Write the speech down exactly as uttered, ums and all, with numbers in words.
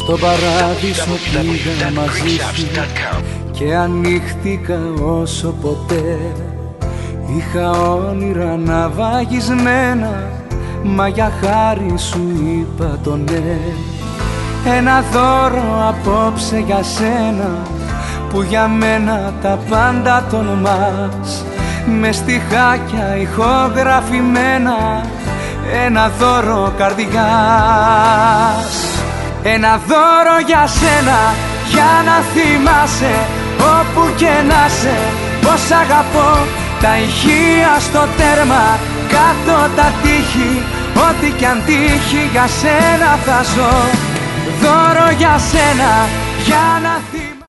στον παράδεισο πήγα μαζί σου και ανοίχτηκα όσο ποτέ. Είχα όνειρα ναυαγισμένα, μα για χάρη σου είπα το ναι. Ένα δώρο απόψε για σένα, που για μένα τα πάντα τολμάς. Με στιχάκια ηχογραφημένα, ένα δώρο καρδιάς. Ένα δώρο για σένα, για να θυμάσαι όπου και να σε, πως αγαπώ τα ηχεία στο τέρμα, κάτω τα τείχη, ό,τι κι αν τύχει για σένα θα ζω. Δώρο για σένα, για να θυμάσαι.